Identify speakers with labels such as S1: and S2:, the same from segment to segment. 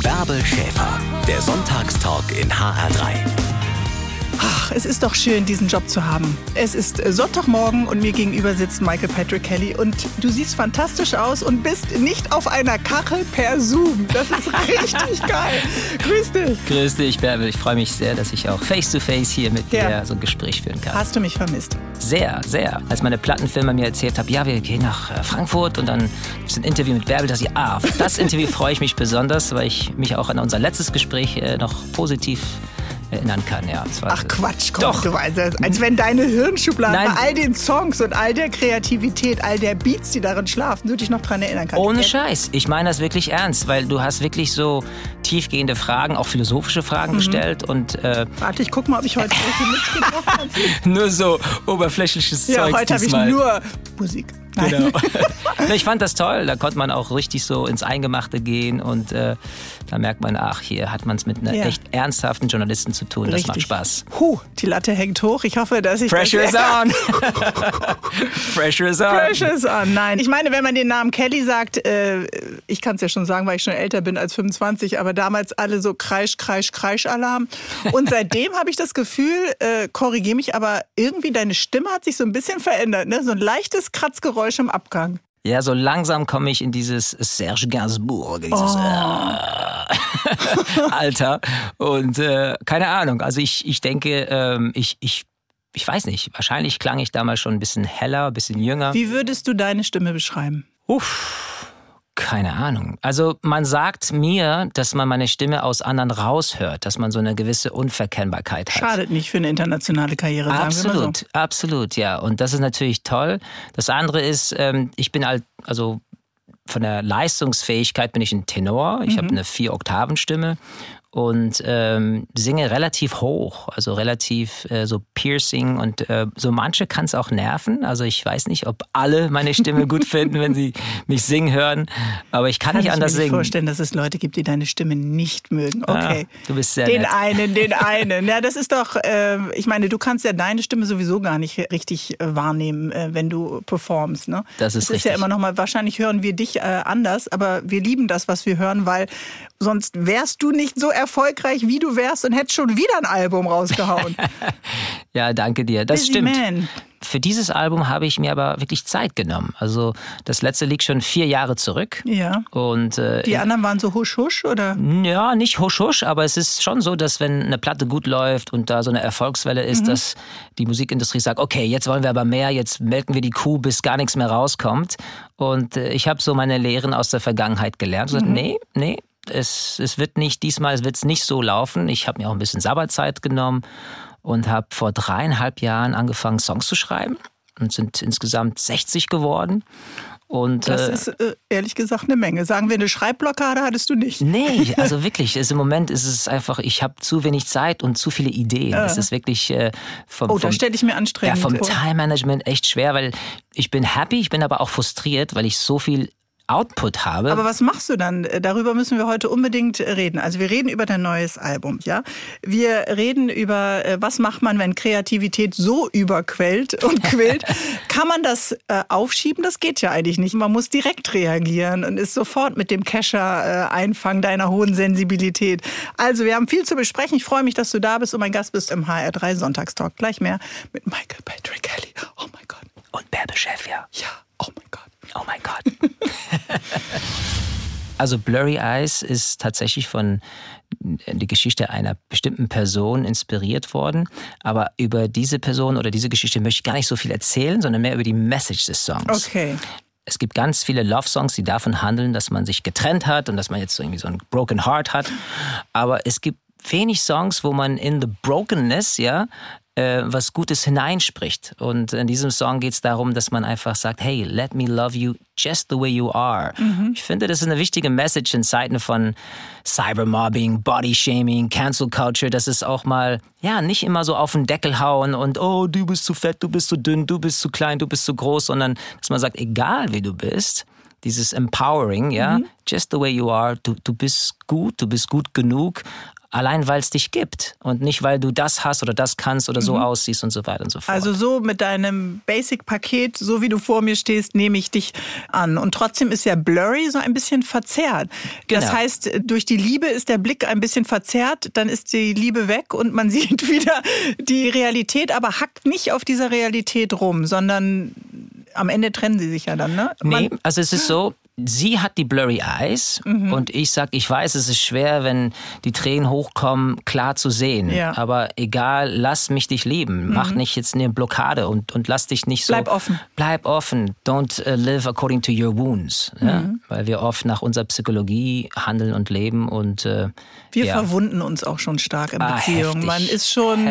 S1: Bärbel Schäfer, der Sonntagstalk in HR3.
S2: Ach, es ist doch schön, diesen Job zu haben. Es ist Sonntagmorgen und mir gegenüber sitzt Michael Patrick Kelly und du siehst fantastisch aus und bist nicht auf einer Kachel per Zoom. Das ist richtig geil. Grüß dich.
S3: Grüß dich, Bärbel. Ich freue mich sehr, dass ich auch face-to-face hier mit dir so ein Gespräch führen kann.
S2: Hast du mich vermisst?
S3: Sehr, sehr. Als meine Plattenfirma mir erzählt hat, ja, wir gehen nach Frankfurt und dann gibt es ein Interview mit Bärbel, dass ich, auf das Interview freue ich mich besonders, weil ich mich auch an unser letztes Gespräch noch positiv erinnern kann, ja.
S2: Ach Quatsch, komm,
S3: doch.
S2: Du weißt, als wenn deine Hirnschublade bei all den Songs und all der Kreativität, all der Beats, die darin schlafen, du dich noch dran erinnern kannst.
S3: Ohne Scheiß. Ich meine das wirklich ernst, weil du hast wirklich so tiefgehende Fragen, auch philosophische Fragen gestellt und
S2: warte, ich guck mal, ob ich heute welche mitgebracht habe.
S3: Nur so oberflächliches Zeug.
S2: Ja, heute habe ich nur Musik.
S3: Genau. Ich fand das toll, da konnte man auch richtig so ins Eingemachte gehen und da merkt man, ach, hier hat man es mit einer echt ernsthaften Journalistin zu tun, das macht Spaß.
S2: Die Latte hängt hoch, ich hoffe, dass ich...
S3: Pressure is on! Pressure is on!
S2: Pressure is on, nein. Ich meine, wenn man den Namen Kelly sagt, ich kann es ja schon sagen, weil ich schon älter bin als 25, aber damals alle so Kreisch, Kreisch, Kreisch-Alarm. Und seitdem habe ich das Gefühl, korrigiere mich, aber irgendwie deine Stimme hat sich so ein bisschen verändert, ne? So ein leichtes Kratzgeräusch im Abgang.
S3: Ja, so langsam komme ich in dieses Serge Gainsbourg, dieses Alter. Und keine Ahnung, also ich denke, ich weiß nicht, wahrscheinlich klang ich damals schon ein bisschen heller, ein bisschen jünger.
S2: Wie würdest du deine Stimme beschreiben?
S3: Keine Ahnung. Also man sagt mir, dass man meine Stimme aus anderen raushört, dass man so eine gewisse Unverkennbarkeit hat.
S2: Schadet nicht für eine internationale Karriere, sagen wir mal so.
S3: Absolut, ja. Und das ist natürlich toll. Das andere ist, ich bin also von der Leistungsfähigkeit bin ich ein Tenor. Ich habe eine 4-Oktaven-Stimme. Und singe relativ hoch, also relativ so Piercing und so manche kann es auch nerven. Also ich weiß nicht, ob alle meine Stimme gut finden, wenn sie mich singen hören, aber ich kann nicht anders singen. Ich kann mir
S2: vorstellen, dass es Leute gibt, die deine Stimme nicht mögen. Okay,
S3: du bist sehr
S2: den
S3: nett.
S2: einen. Ja, das ist doch, ich meine, du kannst ja deine Stimme sowieso gar nicht richtig wahrnehmen, wenn du performst. Ne?
S3: Das ist richtig.
S2: Ja immer noch mal, wahrscheinlich hören wir dich anders, aber wir lieben das, was wir hören, weil sonst wärst du nicht so erfolgreich, wie du wärst und hättest schon wieder ein Album rausgehauen.
S3: Ja, danke dir. Das
S2: Busy
S3: stimmt.
S2: Man.
S3: Für dieses Album habe ich mir aber wirklich Zeit genommen. Also das letzte liegt schon 4 Jahre zurück.
S2: Ja.
S3: Und
S2: die anderen waren so husch husch, oder?
S3: Ja, nicht husch husch, aber es ist schon so, dass wenn eine Platte gut läuft und da so eine Erfolgswelle ist, dass die Musikindustrie sagt, okay, jetzt wollen wir aber mehr, jetzt melken wir die Kuh, bis gar nichts mehr rauskommt. Und ich habe so meine Lehren aus der Vergangenheit gelernt. Und gesagt, nee. Es wird nicht, diesmal wird es nicht so laufen. Ich habe mir auch ein bisschen Sabbatzeit genommen und habe vor 3,5 Jahren angefangen, Songs zu schreiben. Und sind insgesamt 60 geworden. Und,
S2: das ist ehrlich gesagt eine Menge. Sagen wir, eine Schreibblockade hattest du nicht.
S3: Nee, also wirklich. Im Moment ist es einfach, ich habe zu wenig Zeit und zu viele Ideen. Es ist wirklich
S2: da stelle ich mir anstrengend
S3: vom
S2: vor.
S3: Time-Management echt schwer, weil ich bin happy, ich bin aber auch frustriert, weil ich so viel Output habe.
S2: Aber was machst du dann? Darüber müssen wir heute unbedingt reden. Also wir reden über dein neues Album, ja? Wir reden über, was macht man, wenn Kreativität so überquellt und quillt. Kann man das aufschieben? Das geht ja eigentlich nicht. Man muss direkt reagieren und ist sofort mit dem Kescher einfangen deiner hohen Sensibilität. Also wir haben viel zu besprechen. Ich freue mich, dass du da bist und mein Gast bist im HR3 Sonntagstalk. Gleich mehr mit Michael Patrick Kelly. Oh mein Gott.
S3: Und Bärbel Schäfer.
S2: Ja, oh mein Gott.
S3: Oh mein Gott. Also Blurry Eyes ist tatsächlich von der Geschichte einer bestimmten Person inspiriert worden. Aber über diese Person oder diese Geschichte möchte ich gar nicht so viel erzählen, sondern mehr über die Message des Songs.
S2: Okay.
S3: Es gibt ganz viele Love-Songs, die davon handeln, dass man sich getrennt hat und dass man jetzt irgendwie so ein Broken Heart hat. Aber es gibt wenig Songs, wo man in the brokenness, was Gutes hineinspricht. Und in diesem Song geht es darum, dass man einfach sagt, hey, let me love you just the way you are. Ich finde, das ist eine wichtige Message in Zeiten von Cybermobbing, Bodyshaming, Cancel Culture, dass es auch mal, nicht immer so auf den Deckel hauen und, oh, du bist zu fett, du bist zu dünn, du bist zu klein, du bist zu groß, sondern dass man sagt, egal wie du bist, dieses Empowering, just the way you are, du bist gut genug, allein weil es dich gibt und nicht, weil du das hast oder das kannst oder so aussiehst und so weiter und so fort.
S2: Also so mit deinem Basic-Paket, so wie du vor mir stehst, nehme ich dich an. Und trotzdem ist ja Blurry so ein bisschen verzerrt.
S3: Genau.
S2: Das heißt, durch die Liebe ist der Blick ein bisschen verzerrt, dann ist die Liebe weg und man sieht wieder die Realität, aber hackt nicht auf dieser Realität rum, sondern am Ende trennen sie sich ja dann, ne?
S3: Nee, also es ist so, sie hat die Blurry Eyes und ich weiß, es ist schwer, wenn die Tränen hochkommen, klar zu sehen.
S2: Ja.
S3: Aber egal, lass mich dich lieben. Mach nicht jetzt eine Blockade und lass dich nicht so...
S2: Bleib offen.
S3: Bleib offen. Don't live according to your wounds. Ja? Weil wir oft nach unserer Psychologie handeln und leben und...
S2: wir verwunden uns auch schon stark in Beziehungen.
S3: Heftig.
S2: Man ist schon...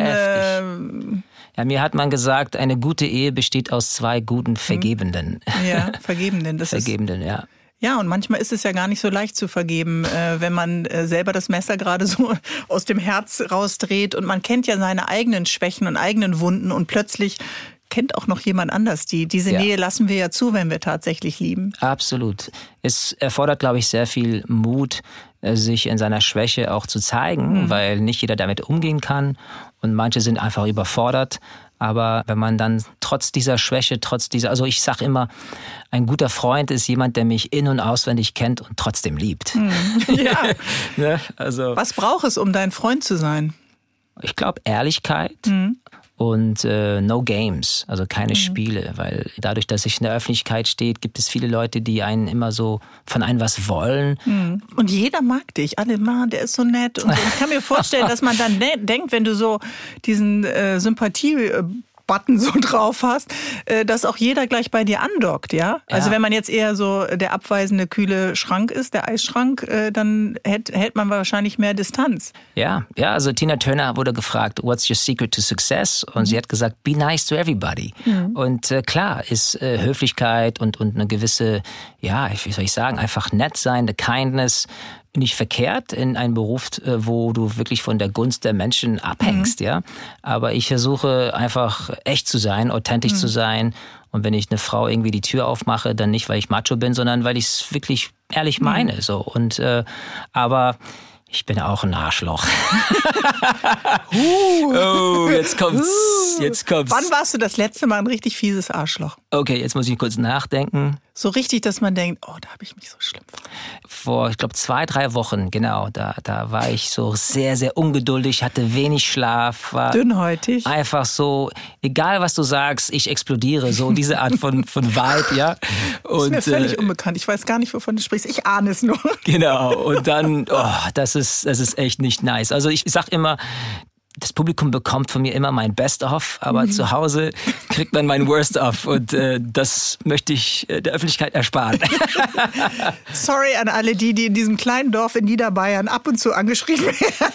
S3: Ja, mir hat man gesagt, eine gute Ehe besteht aus 2 guten Vergebenden.
S2: Ja, Vergebenden.
S3: Vergebenden, ja.
S2: Ja, und manchmal ist es ja gar nicht so leicht zu vergeben, wenn man selber das Messer gerade so aus dem Herz rausdreht und man kennt ja seine eigenen Schwächen und eigenen Wunden und plötzlich kennt auch noch jemand anders die. Diese Nähe lassen wir ja zu, wenn wir tatsächlich lieben.
S3: Absolut. Es erfordert, glaube ich, sehr viel Mut, sich in seiner Schwäche auch zu zeigen, weil nicht jeder damit umgehen kann und manche sind einfach überfordert. Aber wenn man dann trotz dieser Schwäche, also ich sage immer, ein guter Freund ist jemand, der mich in- und auswendig kennt und trotzdem liebt.
S2: Ja.
S3: Ne? Also,
S2: was braucht es, um dein Freund zu sein?
S3: Ich glaube, Ehrlichkeit und no games, also keine Spiele, weil dadurch, dass ich in der Öffentlichkeit stehe, gibt es viele Leute, die einen immer so von einem was wollen.
S2: Und jeder mag dich. Alle, Mann, der ist so nett. Und so. Ich kann mir vorstellen, dass man dann denkt, wenn du so diesen Sympathie-Button so drauf hast, dass auch jeder gleich bei dir andockt, ja? Also wenn man jetzt eher so der abweisende, kühle Schrank ist, der Eisschrank, dann hält man wahrscheinlich mehr Distanz.
S3: Ja, also Tina Turner wurde gefragt, what's your secret to success? Und sie hat gesagt, be nice to everybody. Und klar ist Höflichkeit und eine gewisse, wie soll ich sagen, einfach nett sein, eine Kindness, nicht verkehrt in einem Beruf, wo du wirklich von der Gunst der Menschen abhängst, ja. Aber ich versuche einfach echt zu sein, authentisch zu sein. Und wenn ich eine Frau irgendwie die Tür aufmache, dann nicht, weil ich Macho bin, sondern weil ich es wirklich ehrlich meine, so. Und, aber ich bin auch ein Arschloch. Oh, jetzt kommt's.
S2: Wann warst du das letzte Mal ein richtig fieses Arschloch?
S3: Okay, jetzt muss ich kurz nachdenken.
S2: So richtig, dass man denkt, oh, da habe ich mich so schlimm
S3: Vor, ich glaube, 2-3 Wochen, genau. Da war ich so sehr, sehr ungeduldig, hatte wenig Schlaf. War
S2: dünnhäutig.
S3: Einfach so, egal was du sagst, ich explodiere. So diese Art von Vibe, ja. Und,
S2: ist mir völlig unbekannt. Ich weiß gar nicht, wovon du sprichst. Ich ahne es nur.
S3: Genau. Und dann, das ist echt nicht nice. Also ich sag immer, das Publikum bekommt von mir immer mein Best-of, aber zu Hause kriegt man mein Worst-of und das möchte ich der Öffentlichkeit ersparen.
S2: Sorry an alle die in diesem kleinen Dorf in Niederbayern ab und zu angeschrieben werden.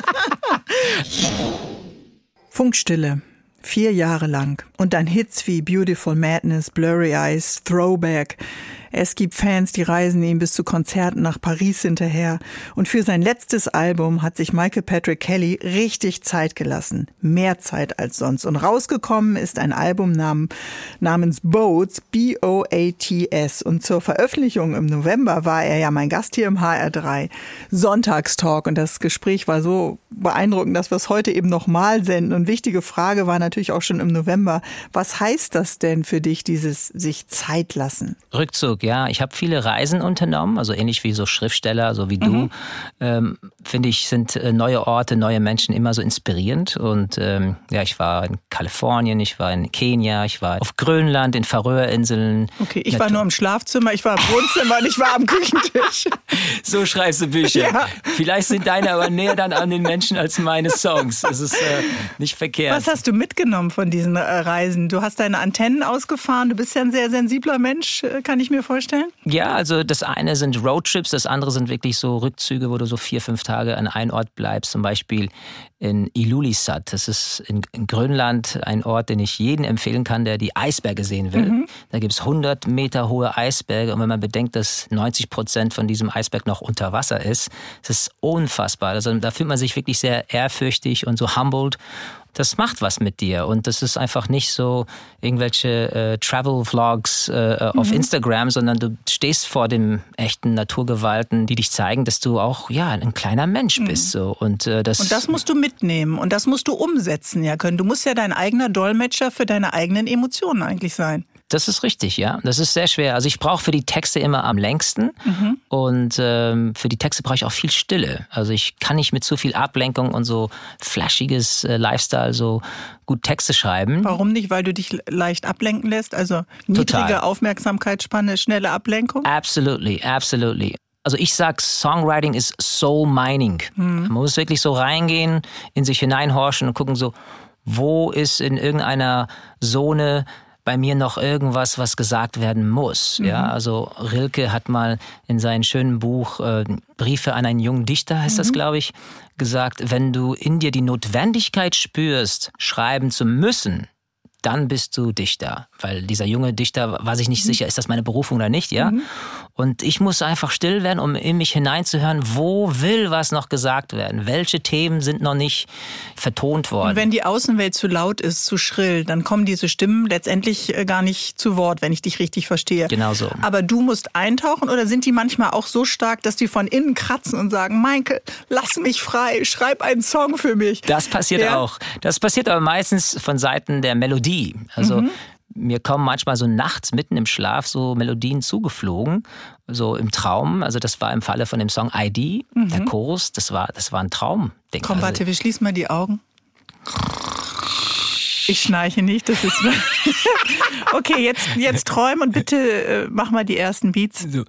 S2: Funkstille. 4 Jahre lang. Und dann Hits wie Beautiful Madness, Blurry Eyes, Throwback. Es gibt Fans, die reisen ihm bis zu Konzerten nach Paris hinterher. Und für sein letztes Album hat sich Michael Patrick Kelly richtig Zeit gelassen. Mehr Zeit als sonst. Und rausgekommen ist ein Album namens Boats, B-O-A-T-S. Und zur Veröffentlichung im November war er ja mein Gast hier im HR3 Sonntagstalk. Und das Gespräch war so beeindruckend, dass wir es heute eben nochmal senden. Und wichtige Frage war natürlich auch schon im November. Was heißt das denn für dich, dieses sich Zeit lassen?
S3: Rückzug, ja. Ich habe viele Reisen unternommen, also ähnlich wie so Schriftsteller, so wie du. Finde ich, sind neue Orte, neue Menschen immer so inspirierend. Und ich war in Kalifornien, ich war in Kenia, ich war auf Grönland, in Färöerinseln.
S2: Okay, ich war nur im Schlafzimmer, ich war im Wohnzimmer und ich war am Küchentisch.
S3: So schreibst du Bücher. Ja. Vielleicht sind deine aber näher dann an den Menschen als meine Songs. Das ist nicht verkehrt.
S2: Was hast du mitgenommen von diesen Reisen? Du hast deine Antennen ausgefahren, du bist ja ein sehr sensibler Mensch, kann ich mir vorstellen?
S3: Ja, also das eine sind Roadtrips, das andere sind wirklich so Rückzüge, wo du so 4-5 Tage an einem Ort bleibst, zum Beispiel in Ilulissat. Das ist in Grönland ein Ort, den ich jedem empfehlen kann, der die Eisberge sehen will. Da gibt es 100 Meter hohe Eisberge und wenn man bedenkt, dass 90% von diesem Eisberg noch unter Wasser ist, das ist unfassbar. Also da fühlt man sich wirklich sehr ehrfürchtig und so humbled das macht was mit dir. Und das ist einfach nicht so irgendwelche Travel-Vlogs auf Instagram, sondern du stehst vor den echten Naturgewalten, die dich zeigen, dass du auch ein kleiner Mensch bist. So. Und das
S2: musst du mitnehmen und das musst du umsetzen können. Du musst ja dein eigener Dolmetscher für deine eigenen Emotionen eigentlich sein.
S3: Das ist richtig, ja. Das ist sehr schwer. Also ich brauche für die Texte immer am längsten und für die Texte brauche ich auch viel Stille. Also ich kann nicht mit zu viel Ablenkung und so flashiges Lifestyle so gut Texte schreiben.
S2: Warum nicht? Weil du dich leicht ablenken lässt? Also niedrige Aufmerksamkeitsspanne, schnelle Ablenkung?
S3: Absolutely. Also ich sag, Songwriting ist Soul Mining. Man muss wirklich so reingehen, in sich hineinhorchen und gucken so, wo ist in irgendeiner Zone bei mir noch irgendwas, was gesagt werden muss. Ja, also Rilke hat mal in seinem schönen Buch Briefe an einen jungen Dichter, heißt das, glaube ich, gesagt, wenn du in dir die Notwendigkeit spürst, schreiben zu müssen, dann bist du Dichter. Weil dieser junge Dichter war sich nicht sicher, ist das meine Berufung oder nicht, ja? Und ich muss einfach still werden, um in mich hineinzuhören, wo will was noch gesagt werden? Welche Themen sind noch nicht vertont worden?
S2: Und wenn die Außenwelt zu laut ist, zu schrill, dann kommen diese Stimmen letztendlich gar nicht zu Wort, wenn ich dich richtig verstehe.
S3: Genau so.
S2: Aber du musst eintauchen oder sind die manchmal auch so stark, dass die von innen kratzen und sagen, Meike, lass mich frei, schreib einen Song für mich.
S3: Das passiert auch. Das passiert aber meistens von Seiten der Melodie. Also mir kommen manchmal so nachts mitten im Schlaf so Melodien zugeflogen, so im Traum. Also das war im Falle von dem Song ID, der Chorus, das war ein Traum.
S2: Komm, warte, wir schließen mal die Augen. Ich schnarche nicht, das ist... Okay, jetzt träum und bitte mach mal die ersten Beats. So.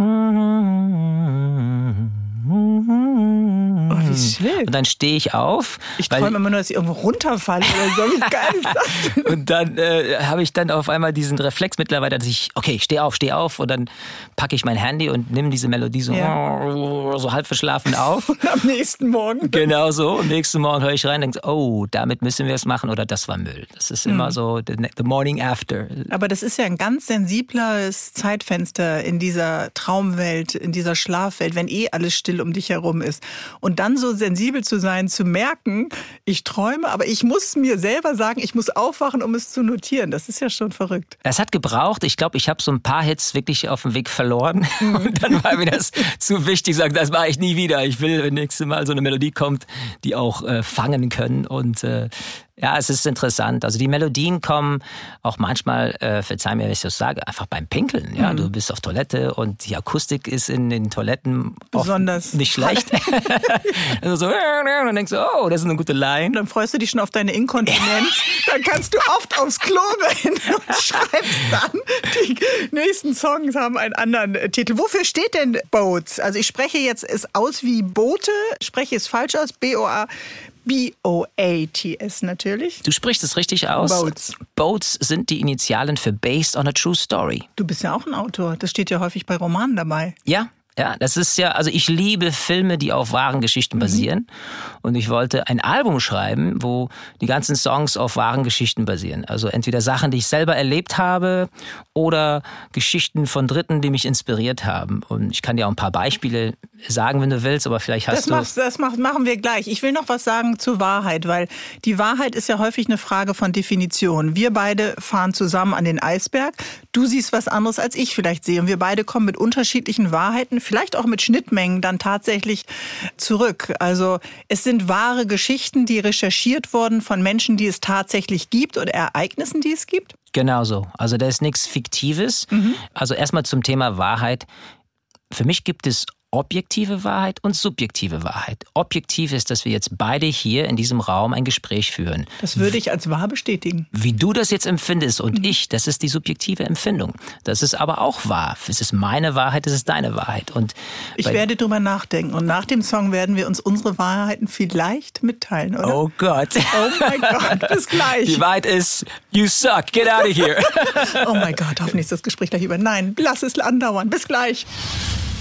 S2: Oh, wie schön.
S3: Und dann stehe ich auf.
S2: Ich träume immer nur, dass ich irgendwo runterfalle oder so. Wie geil ist das denn?
S3: Und dann habe ich dann auf einmal diesen Reflex mittlerweile, dass ich steh auf und dann packe ich mein Handy und nehme diese Melodie so halb verschlafen auf.
S2: Und am nächsten Morgen.
S3: Genau so. Am nächsten Morgen höre ich rein und denke, oh, damit müssen wir es machen oder das war Müll. Das ist immer so the morning after.
S2: Aber das ist ja ein ganz sensibles Zeitfenster in dieser Traumwelt, in dieser Schlafwelt, wenn alles still um dich herum ist. Und dann so sensibel zu sein, zu merken, ich träume, aber ich muss mir selber sagen, ich muss aufwachen, um es zu notieren. Das ist ja schon verrückt.
S3: Es hat gebraucht. Ich glaube, ich habe so ein paar Hits wirklich auf dem Weg verloren. Und dann war mir das zu wichtig, sagen, das mache ich nie wieder. Ich will, wenn nächstes Mal so eine Melodie kommt, die auch fangen können. Und ja, es ist interessant. Also die Melodien kommen auch manchmal, verzeih mir, wenn ich das sage, einfach beim Pinkeln. Ja, du bist auf Toilette und die Akustik ist in den Toiletten
S2: besonders
S3: nicht schlecht. Also so, und dann denkst du, oh, das ist eine gute Line.
S2: Dann freust du dich schon auf deine Inkontinenz. Dann kannst du oft aufs Klo rennen und schreibst dann. Die nächsten Songs haben einen anderen Titel. Wofür steht denn Boats? Also ich spreche jetzt es aus wie Boote, spreche es falsch aus, B-O-A-T-S natürlich.
S3: Du sprichst es richtig aus.
S2: Boats.
S3: Boats sind die Initialen für Based on a True Story.
S2: Du bist ja auch ein Autor. Das steht ja häufig bei Romanen dabei.
S3: Ja, das ist ja, also ich liebe Filme, die auf wahren Geschichten basieren. Und ich wollte ein Album schreiben, wo die ganzen Songs auf wahren Geschichten basieren. Also entweder Sachen, die ich selber erlebt habe oder Geschichten von Dritten, die mich inspiriert haben. Und ich kann dir auch ein paar Beispiele sagen, wenn du willst, aber vielleicht hast
S2: das machen wir gleich. Ich will noch was sagen zur Wahrheit, weil die Wahrheit ist ja häufig eine Frage von Definition. Wir beide fahren zusammen an den Eisberg. Du siehst was anderes, als ich vielleicht sehe. Und wir beide kommen mit unterschiedlichen Wahrheiten, vielleicht auch mit Schnittmengen dann tatsächlich zurück. Also es sind wahre Geschichten, die recherchiert wurden von Menschen, die es tatsächlich gibt oder Ereignissen, die es gibt.
S3: Genau so. Also da ist nichts Fiktives. Also erstmal zum Thema Wahrheit. Für mich gibt es objektive Wahrheit und subjektive Wahrheit. Objektiv ist, dass wir jetzt beide hier in diesem Raum ein Gespräch führen.
S2: Das würde ich als wahr bestätigen.
S3: Wie du das jetzt empfindest und ich, das ist die subjektive Empfindung. Das ist aber auch wahr. Es ist meine Wahrheit, es ist deine Wahrheit. Und
S2: ich werde drüber nachdenken und nach dem Song werden wir uns unsere Wahrheiten vielleicht mitteilen, oder?
S3: Oh Gott.
S2: Oh mein Gott, bis gleich.
S3: Die Wahrheit ist, you suck, get out of here.
S2: Oh mein Gott, hoffentlich ist das Gespräch gleich über. Nein, lass es andauern. Bis gleich.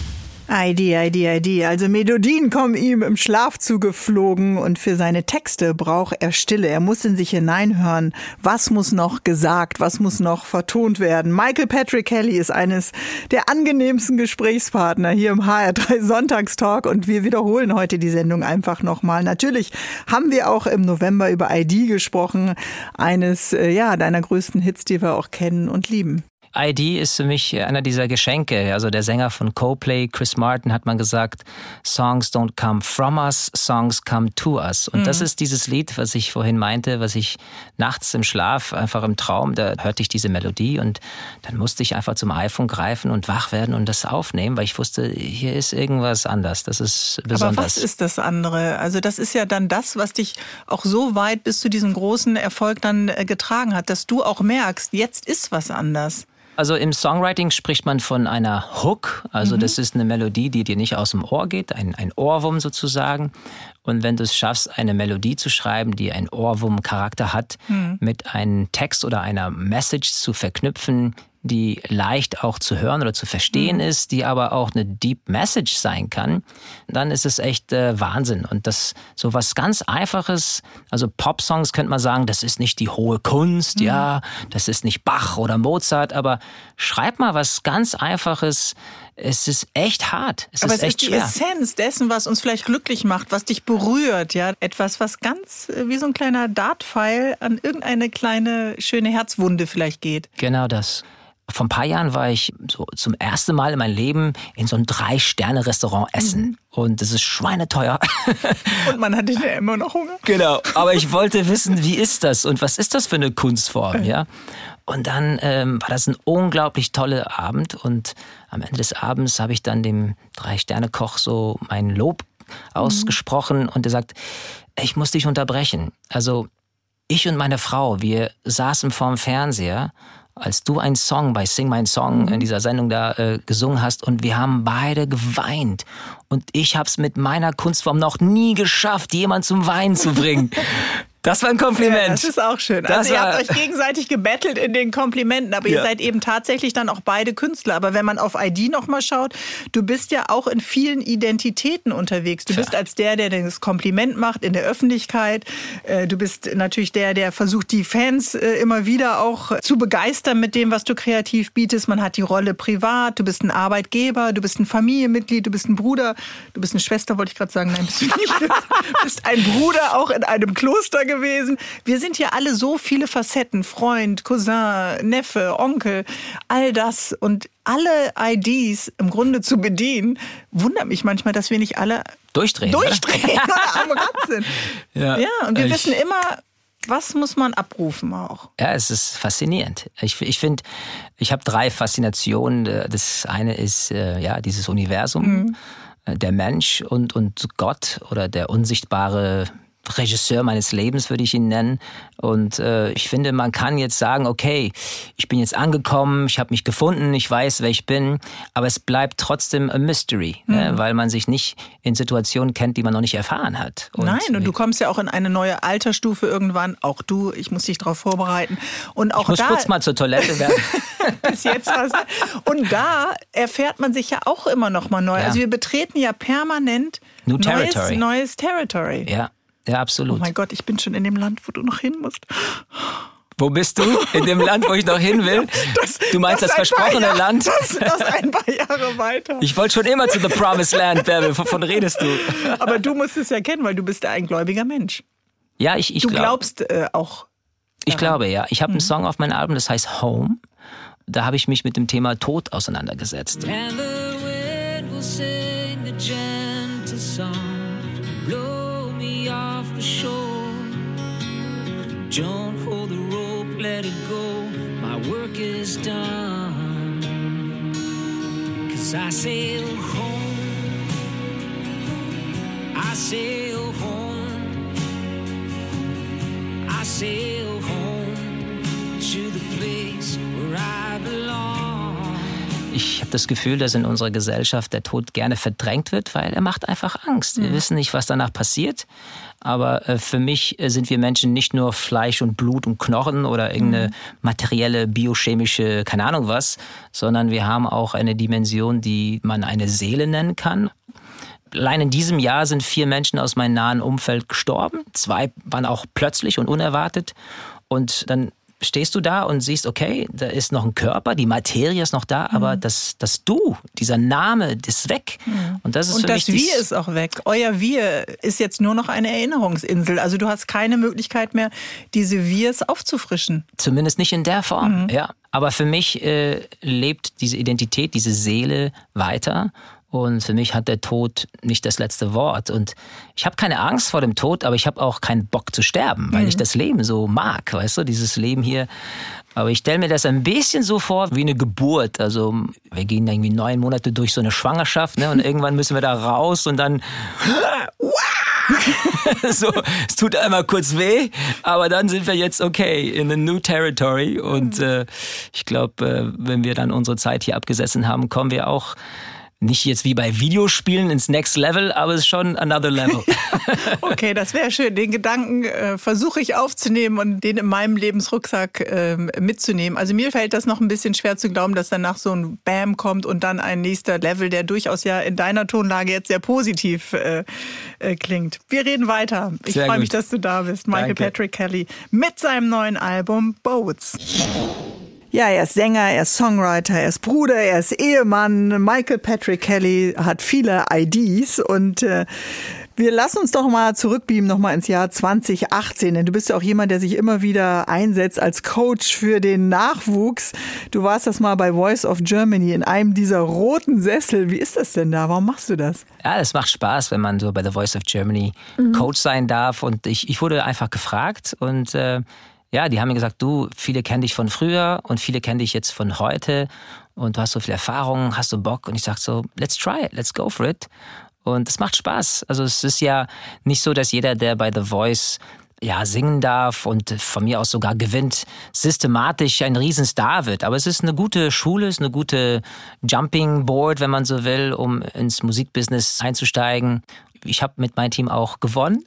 S2: ID. Also Melodien kommen ihm im Schlaf zugeflogen und für seine Texte braucht er Stille. Er muss in sich hineinhören. Was muss noch gesagt? Was muss noch vertont werden? Michael Patrick Kelly ist eines der angenehmsten Gesprächspartner hier im HR3 Sonntagstalk und wir wiederholen heute die Sendung einfach nochmal. Natürlich haben wir auch im November über ID gesprochen. Eines, deiner größten Hits, die wir auch kennen und lieben.
S3: ID ist für mich einer dieser Geschenke. Also der Sänger von Coldplay, Chris Martin, hat mal gesagt, Songs don't come from us, songs come to us. Und das ist dieses Lied, was ich vorhin meinte, was ich nachts im Schlaf, einfach im Traum, da hörte ich diese Melodie und dann musste ich einfach zum iPhone greifen und wach werden und das aufnehmen, weil ich wusste, hier ist irgendwas anders. Das ist besonders.
S2: Aber was ist das andere? Also das ist ja dann das, was dich auch so weit bis zu diesem großen Erfolg dann getragen hat, dass du auch merkst, jetzt ist was anders.
S3: Also im Songwriting spricht man von einer Hook. Also das ist eine Melodie, die dir nicht aus dem Ohr geht, ein Ohrwurm sozusagen. Und wenn du es schaffst, eine Melodie zu schreiben, die einen Ohrwurm-Charakter hat, mit einem Text oder einer Message zu verknüpfen, die leicht auch zu hören oder zu verstehen ist, die aber auch eine Deep Message sein kann, dann ist es echt Wahnsinn. Und das so was ganz Einfaches, also Pop-Songs könnte man sagen, das ist nicht die hohe Kunst, ja, das ist nicht Bach oder Mozart, aber schreib mal was ganz Einfaches. Es ist echt hart.
S2: Aber
S3: ist echt schwer.
S2: Es ist die Essenz dessen, was uns vielleicht glücklich macht, was dich berührt, ja. Etwas, was ganz wie so ein kleiner Dartpfeil an irgendeine kleine, schöne Herzwunde vielleicht geht.
S3: Genau das. Vor ein paar Jahren war ich so zum ersten Mal in meinem Leben in so einem 3-Sterne-Restaurant essen. Und das ist schweineteuer.
S2: Und man hatte ja immer noch Hunger.
S3: Genau, aber ich wollte wissen, wie ist das und was ist das für eine Kunstform, ja? Und dann war das ein unglaublich toller Abend und am Ende des Abends habe ich dann dem 3-Sterne-Koch so mein Lob ausgesprochen und er sagt, ich muss dich unterbrechen. Also ich und meine Frau, wir saßen vorm Fernseher, als du einen Song bei Sing My Song in dieser Sendung da gesungen hast und wir haben beide geweint. Und ich habe es mit meiner Kunstform noch nie geschafft, jemanden zum Weinen zu bringen. Das war ein Kompliment.
S2: Ja, das ist auch schön. Also ihr habt euch gegenseitig gebettelt in den Komplimenten, aber ihr seid eben tatsächlich dann auch beide Künstler. Aber wenn man auf ID nochmal schaut, du bist ja auch in vielen Identitäten unterwegs. Du bist als der das Kompliment macht in der Öffentlichkeit. Du bist natürlich der versucht, die Fans immer wieder auch zu begeistern mit dem, was du kreativ bietest. Man hat die Rolle privat, du bist ein Arbeitgeber, du bist ein Familienmitglied, du bist ein Bruder, du bist eine Schwester, wollte ich gerade sagen. Nein, bist du nicht. Du bist ein Bruder auch in einem Kloster gewesen. Wir sind ja alle so viele Facetten, Freund, Cousin, Neffe, Onkel, all das und alle IDs im Grunde zu bedienen, wundert mich manchmal, dass wir nicht alle durchdrehen oder am Rad sind. Ja, und wir wissen immer, was muss man abrufen auch?
S3: Ja, es ist faszinierend. Ich finde, ich habe 3 Faszinationen. Das eine ist dieses Universum, der Mensch und Gott oder der unsichtbare Regisseur meines Lebens, würde ich ihn nennen. Und ich finde, man kann jetzt sagen, okay, ich bin jetzt angekommen, ich habe mich gefunden, ich weiß, wer ich bin, aber es bleibt trotzdem a mystery, weil man sich nicht in Situationen kennt, die man noch nicht erfahren hat.
S2: Und du kommst ja auch in eine neue Altersstufe irgendwann, auch du, ich muss dich darauf vorbereiten. Und auch
S3: ich muss kurz mal zur Toilette werden.
S2: Bis jetzt was. Und da erfährt man sich ja auch immer noch mal neu. Ja. Also wir betreten ja permanent neues Territory.
S3: Ja, absolut.
S2: Oh mein Gott, ich bin schon in dem Land, wo du noch hin musst.
S3: Wo bist du? In dem Land, wo ich noch hin will? Du meinst das versprochene Land?
S2: Das ein paar Jahre weiter.
S3: Ich wollte schon immer zu The Promised Land, Bärbel. Wovon redest du?
S2: Aber du musst es ja kennen, weil du bist ja ein gläubiger Mensch.
S3: Ja, ich
S2: glaube. Du glaubst auch.
S3: Ich glaube, ja. Ich habe einen Song auf meinem Album, das heißt Home. Da habe ich mich mit dem Thema Tod auseinandergesetzt.
S4: And the wind will sing a gentle song. Off the shore, don't hold the rope, let it go, my work is done, 'cause I sail home, I sail home, I sail home to the place where I belong.
S3: Ich habe das Gefühl, dass in unserer Gesellschaft der Tod gerne verdrängt wird, weil er macht einfach Angst. Wir wissen nicht, was danach passiert. Aber für mich sind wir Menschen nicht nur Fleisch und Blut und Knochen oder irgendeine materielle, biochemische, keine Ahnung was, sondern wir haben auch eine Dimension, die man eine Seele nennen kann. Allein in diesem Jahr sind 4 Menschen aus meinem nahen Umfeld gestorben. 2 waren auch plötzlich und unerwartet. Und dann stehst du da und siehst, okay, da ist noch ein Körper, die Materie ist noch da, aber das Du, dieser Name, ist weg. Und das ist
S2: und
S3: für mich
S2: das Wir ist auch weg. Euer Wir ist jetzt nur noch eine Erinnerungsinsel. Also du hast keine Möglichkeit mehr, diese Wirs aufzufrischen.
S3: Zumindest nicht in der Form, ja. Aber für mich lebt diese Identität, diese Seele weiter. Und für mich hat der Tod nicht das letzte Wort. Und ich habe keine Angst vor dem Tod, aber ich habe auch keinen Bock zu sterben, weil ich das Leben so mag, weißt du, dieses Leben hier. Aber ich stelle mir das ein bisschen so vor wie eine Geburt. Also wir gehen irgendwie 9 Monate durch so eine Schwangerschaft, ne? Und irgendwann müssen wir da raus und dann so, es tut einmal kurz weh, aber dann sind wir jetzt okay in a new territory. Und ich glaube, wenn wir dann unsere Zeit hier abgesessen haben, kommen wir auch nicht jetzt wie bei Videospielen ins Next Level, aber es ist schon another level.
S2: Okay, das wäre schön. Den Gedanken versuche ich aufzunehmen und den in meinem Lebensrucksack mitzunehmen. Also mir fällt das noch ein bisschen schwer zu glauben, dass danach so ein Bam kommt und dann ein nächster Level, der durchaus ja in deiner Tonlage jetzt sehr positiv klingt. Wir reden weiter. Ich freue mich, dass du da bist. Michael Patrick Kelly mit seinem neuen Album Boats. Ja, er ist Sänger, er ist Songwriter, er ist Bruder, er ist Ehemann. Michael Patrick Kelly hat viele IDs und wir lassen uns doch mal zurückbeamen, noch mal ins Jahr 2018, denn du bist ja auch jemand, der sich immer wieder einsetzt als Coach für den Nachwuchs. Du warst das mal bei Voice of Germany in einem dieser roten Sessel. Wie ist das denn da? Warum machst du das?
S3: Ja, es macht Spaß, wenn man so bei The Voice of Germany Coach sein darf. Und ich wurde einfach gefragt und ja, die haben mir gesagt, du, viele kennen dich von früher und viele kennen dich jetzt von heute und du hast so viel Erfahrung, hast du Bock? Und ich sag so, let's try it, let's go for it. Und es macht Spaß. Also es ist ja nicht so, dass jeder, der bei The Voice singen darf und von mir aus sogar gewinnt, systematisch ein Riesenstar wird. Aber es ist eine gute Schule, es ist eine gute Jumping Board, wenn man so will, um ins Musikbusiness einzusteigen. Ich habe mit meinem Team auch gewonnen.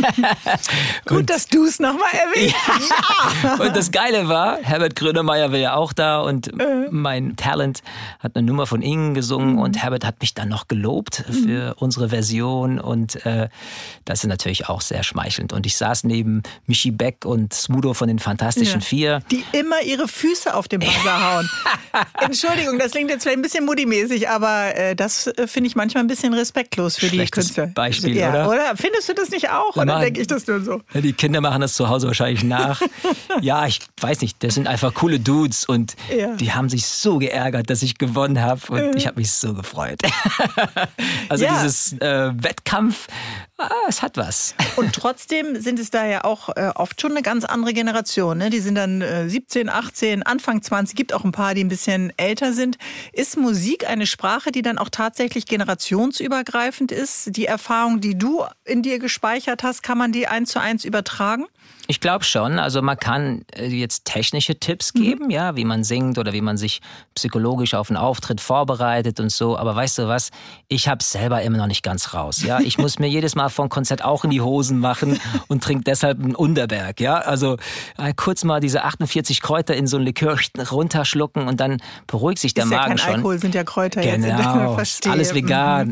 S2: Gut, dass du es nochmal erwähnt hast.
S3: Ja. Und das Geile war, Herbert Grönemeyer war ja auch da und mein Talent hat eine Nummer von Ihnen gesungen und Herbert hat mich dann noch gelobt für unsere Version und das ist natürlich auch sehr schmeichelnd. Und ich saß neben Michi Beck und Smudo von den Fantastischen Vier.
S2: Die immer ihre Füße auf den Buzzer hauen. Entschuldigung, das klingt jetzt vielleicht ein bisschen Mutti-mäßig, aber das finde ich manchmal ein bisschen respektlos für die Künstler.
S3: Beispiel,
S2: ja,
S3: oder?
S2: Findest du das nicht auch?
S3: Ja,
S2: oder denke ich das nur so?
S3: Die Kinder machen das zu Hause wahrscheinlich nach. Ja, ich weiß nicht, das sind einfach coole Dudes und die haben sich so geärgert, dass ich gewonnen habe und ich habe mich so gefreut. Also dieses Wettkampf, es hat was.
S2: Und trotzdem sind es da ja auch oft schon eine ganz andere Generation. Ne? Die sind dann 17, 18, Anfang 20, gibt auch ein paar, die ein bisschen älter sind. Ist Musik eine Sprache, die dann auch tatsächlich generationsübergreifend ist? Die Erfahrung, die du in dir gespeichert hast, kann man die 1:1 übertragen?
S3: Ich glaube schon. Also man kann jetzt technische Tipps geben, ja, wie man singt oder wie man sich psychologisch auf einen Auftritt vorbereitet und so. Aber weißt du was? Ich habe es selber immer noch nicht ganz raus. Ja, ich muss mir jedes Mal vor dem Konzert auch in die Hosen machen und trinke deshalb einen Unterberg. Ja, also kurz mal diese 48 Kräuter in so ein Likör runterschlucken und dann beruhigt sich der Magen schon.
S2: Ist ja kein Alkohol, sind ja Kräuter.
S3: Genau,
S2: jetzt.
S3: Alles vegan.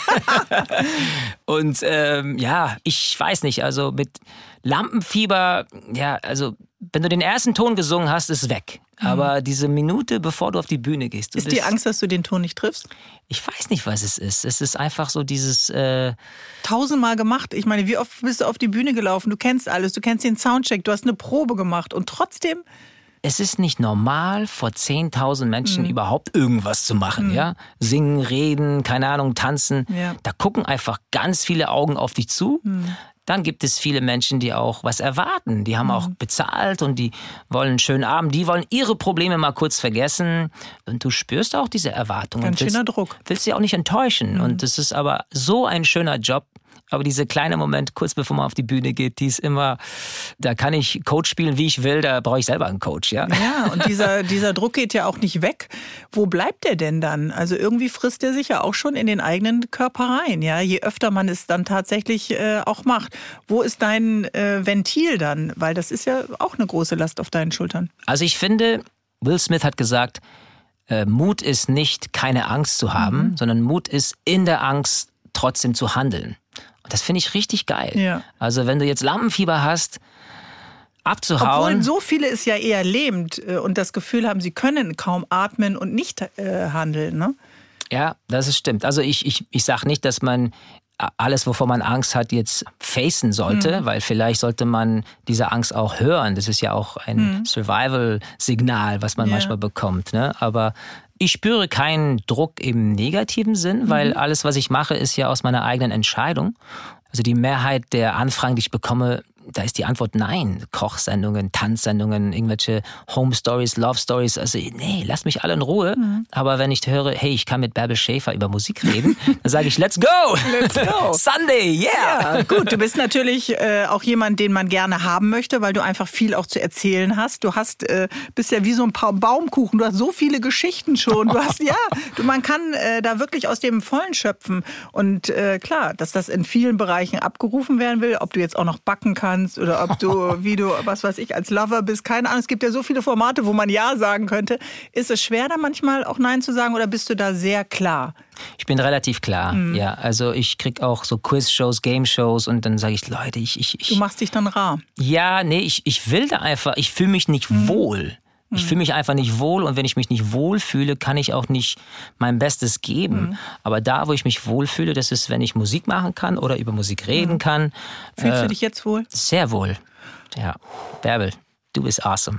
S3: Und ich weiß nicht, also mit Lampenfieber, ja, also wenn du den ersten Ton gesungen hast, ist es weg. Aber diese Minute, bevor du auf die Bühne gehst.
S2: Ist die Angst, dass du den Ton nicht triffst?
S3: Ich weiß nicht, was es ist. Es ist einfach so dieses...
S2: 1000-mal gemacht. Ich meine, wie oft bist du auf die Bühne gelaufen? Du kennst alles, du kennst den Soundcheck, du hast eine Probe gemacht und trotzdem...
S3: Es ist nicht normal, vor 10.000 Menschen überhaupt irgendwas zu machen, ja? Singen, reden, keine Ahnung, tanzen. Ja. Da gucken einfach ganz viele Augen auf dich zu. Dann gibt es viele Menschen, die auch was erwarten. Die haben auch bezahlt und die wollen einen schönen Abend. Die wollen ihre Probleme mal kurz vergessen. Und du spürst auch diese Erwartungen.
S2: Ganz schöner Druck.
S3: Willst sie auch nicht enttäuschen. Und es ist aber so ein schöner Job. aber dieser kleine Moment, kurz bevor man auf die Bühne geht, die ist immer, da kann ich Coach spielen, wie ich will, da brauche ich selber einen Coach, ja.
S2: Ja, und dieser Druck geht ja auch nicht weg. Wo bleibt der denn dann? Also irgendwie frisst der sich ja auch schon in den eigenen Körper rein, ja. Je öfter man es dann tatsächlich auch macht. Wo ist dein Ventil dann? Weil das ist ja auch eine große Last auf deinen Schultern.
S3: Also ich finde, Will Smith hat gesagt, Mut ist nicht, keine Angst zu haben, sondern Mut ist, in der Angst trotzdem zu handeln. Und das finde ich richtig geil. Ja. Also wenn du jetzt Lampenfieber hast, abzuhauen.
S2: Obwohl so viele es ja eher lähmt und das Gefühl haben, sie können kaum atmen und nicht handeln, ne?
S3: Ja, das ist stimmt. Also ich sage nicht, dass man alles, wovor man Angst hat, jetzt facen sollte, weil vielleicht sollte man diese Angst auch hören. Das ist ja auch ein Survival-Signal, was man manchmal bekommt, ne? Aber ich spüre keinen Druck im negativen Sinn, weil alles, was ich mache, ist ja aus meiner eigenen Entscheidung. Also die Mehrheit der Anfragen, die ich bekomme, da ist die Antwort nein. Kochsendungen, Tanzsendungen, irgendwelche Home Stories, Love Stories. Also nee, lasst mich alle in Ruhe. Aber wenn ich höre, hey, ich kann mit Bärbel Schäfer über Musik reden, dann sage ich, let's go! Let's go! Sunday, yeah!
S2: Ja, gut, du bist natürlich auch jemand, den man gerne haben möchte, weil du einfach viel auch zu erzählen hast. Du bist ja wie so ein Baumkuchen. Du hast so viele Geschichten schon. Du hast, man kann da wirklich aus dem Vollen schöpfen. Und klar, dass das in vielen Bereichen abgerufen werden will, ob du jetzt auch noch backen kannst, oder ob du, wie du, was weiß ich, als Lover bist, keine Ahnung. Es gibt ja so viele Formate, wo man Ja sagen könnte. Ist es schwer, da manchmal auch Nein zu sagen oder bist du da sehr klar?
S3: Ich bin relativ klar, ja. Also ich krieg auch so Quiz-Shows, Game-Shows und dann sage ich, Leute,
S2: Du machst dich dann rar.
S3: Ja, nee, ich will da einfach, ich fühle mich nicht wohl. Ich fühle mich einfach nicht wohl und wenn ich mich nicht wohl fühle, kann ich auch nicht mein Bestes geben. Aber da, wo ich mich wohlfühle, das ist, wenn ich Musik machen kann oder über Musik reden kann.
S2: Fühlst du dich jetzt wohl?
S3: Sehr wohl. Ja, Bärbel, du bist awesome.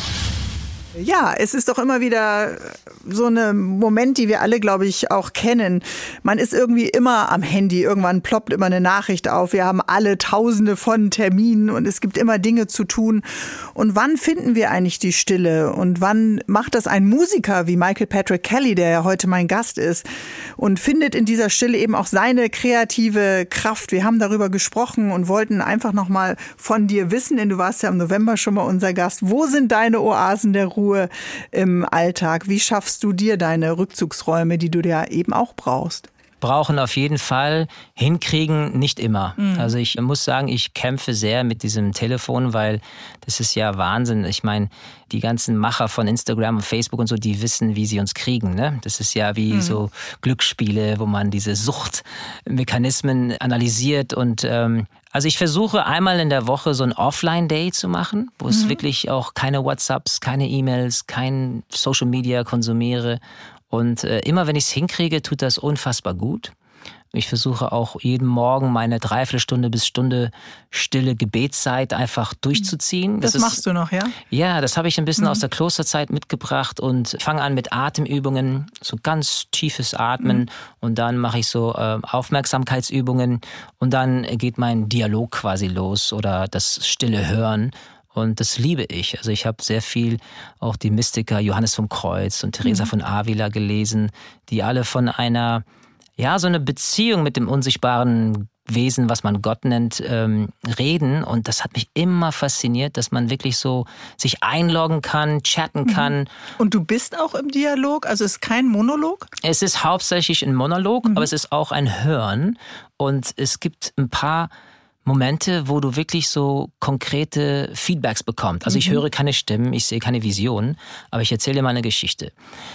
S2: Ja, es ist doch immer wieder so ein Moment, die wir alle, glaube ich, auch kennen. Man ist irgendwie immer am Handy. Irgendwann ploppt immer eine Nachricht auf. Wir haben alle Tausende von Terminen und es gibt immer Dinge zu tun. Und wann finden wir eigentlich die Stille? Und wann macht das ein Musiker wie Michael Patrick Kelly, der ja heute mein Gast ist, und findet in dieser Stille eben auch seine kreative Kraft? Wir haben darüber gesprochen und wollten einfach noch mal von dir wissen, denn du warst ja im November schon mal unser Gast. Wo sind deine Oasen der Ruhe im Alltag? Wie schaffst du dir deine Rückzugsräume, die du ja eben auch brauchst?
S3: Brauchen auf jeden Fall, hinkriegen nicht immer. Also ich muss sagen, ich kämpfe sehr mit diesem Telefon, weil das ist ja Wahnsinn. Ich meine, die ganzen Macher von Instagram und Facebook und so, die wissen, wie sie uns kriegen, ne? Das ist ja wie so Glücksspiele, wo man diese Suchtmechanismen analysiert und also ich versuche einmal in der Woche so ein Offline-Day zu machen, wo es wirklich auch keine WhatsApps, keine E-Mails, kein Social Media konsumiere. Und immer wenn ich es hinkriege, tut das unfassbar gut. Ich versuche auch jeden Morgen meine 3/4 bis Stunde stille Gebetszeit einfach durchzuziehen.
S2: Das machst du noch, ja?
S3: Ja, das habe ich ein bisschen aus der Klosterzeit mitgebracht und fange an mit Atemübungen, so ganz tiefes Atmen und dann mache ich so Aufmerksamkeitsübungen und dann geht mein Dialog quasi los oder das stille Hören. Und das liebe ich. Also ich habe sehr viel auch die Mystiker Johannes vom Kreuz und Teresa von Avila gelesen, die alle von einer, so eine Beziehung mit dem unsichtbaren Wesen, was man Gott nennt, reden. Und das hat mich immer fasziniert, dass man wirklich so sich einloggen kann, chatten kann.
S2: Und du bist auch im Dialog? Also es ist kein Monolog?
S3: Es ist hauptsächlich ein Monolog, aber es ist auch ein Hören. Und es gibt ein paar Momente, wo du wirklich so konkrete Feedbacks bekommst. Also ich höre keine Stimmen, ich sehe keine Visionen, aber ich erzähle dir mal eine Geschichte.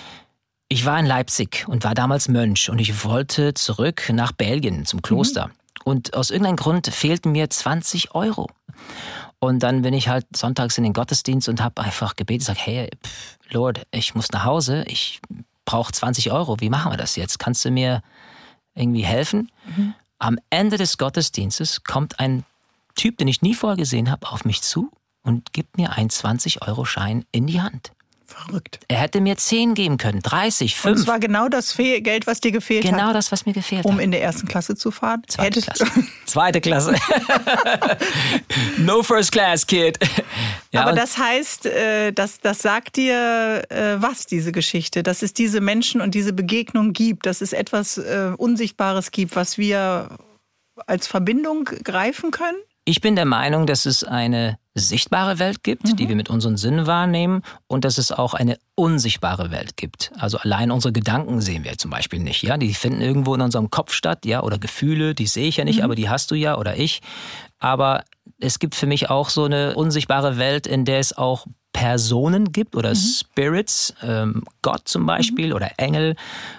S3: Ich war in Leipzig und war damals Mönch und ich wollte zurück nach Belgien zum Kloster. Und aus irgendeinem Grund fehlten mir 20 €. Und dann bin ich halt sonntags in den Gottesdienst und habe einfach gebetet, sag, hey, Lord, ich muss nach Hause, ich brauche 20 €, wie machen wir das jetzt? Kannst du mir irgendwie helfen? Am Ende des Gottesdienstes kommt ein Typ, den ich nie vorher gesehen habe, auf mich zu und gibt mir einen 20-Euro-Schein in die Hand.
S2: Verrückt.
S3: Er hätte mir 10 geben können, 30, 5.
S2: Und es war genau das Geld, was dir gefehlt hat?
S3: Genau das, was mir gefehlt hat.
S2: Um in der 1. Klasse zu fahren?
S3: Zweite Klasse. Zweite Klasse. No first class, kid. Ja,
S2: aber das heißt, das sagt dir was, diese Geschichte? Dass es diese Menschen und diese Begegnung gibt, dass es etwas Unsichtbares gibt, was wir als Verbindung greifen können?
S3: Ich bin der Meinung, dass es eine sichtbare Welt gibt, die wir mit unseren Sinnen wahrnehmen, und dass es auch eine unsichtbare Welt gibt. Also allein unsere Gedanken sehen wir zum Beispiel nicht. Ja, die finden irgendwo in unserem Kopf statt, ja, oder Gefühle, die sehe ich ja nicht, aber die hast du ja oder ich. Aber es gibt für mich auch so eine unsichtbare Welt, in der es auch Personen gibt oder Spirits, Gott zum Beispiel oder Engel.